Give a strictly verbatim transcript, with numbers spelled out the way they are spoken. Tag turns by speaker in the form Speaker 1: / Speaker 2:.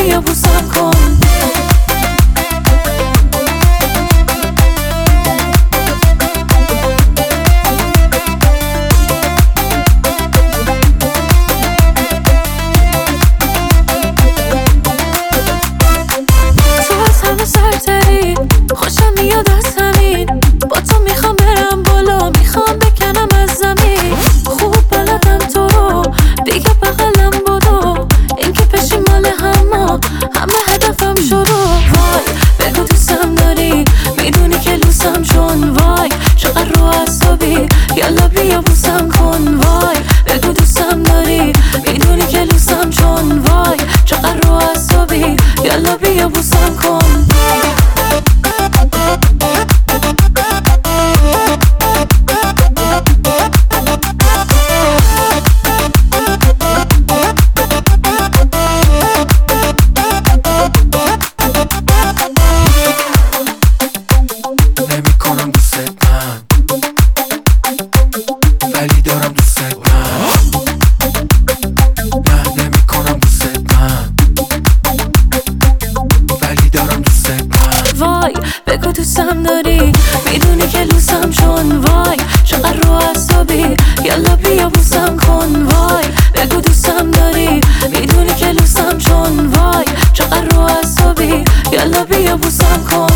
Speaker 1: بیا بوسم کن. سرتری خوشم میاد از همین، با تو میخوام برم بالا، میخوام بکنم از زمین. خوب بلدم تو رو دیگه بغلم بدو، این که پشی مال همه همه هدفم شروع. وای بگو دوستم داری، میدونی که لوسم چون وای چقدر رو عصبی، یالا بیا بوسم کن. وای بگو دوستم داری، میدونی که لوسم چون وای چقدر رو عصبی، یالا بیا بوسم کن.
Speaker 2: نمیکنم دوست من ولی دارم دوست من. نه نمیکنم دوست من ولی دارم دوست من.
Speaker 1: وای بگو دوستم داری، میدونی که لوسم چون وای چقدر رو عصبی، یالا بیا بوسم کن. وای بگو دوستم داری، میدونی که لوسم چون وای چقدر رو عصبی، یالا بیا بوسم کن.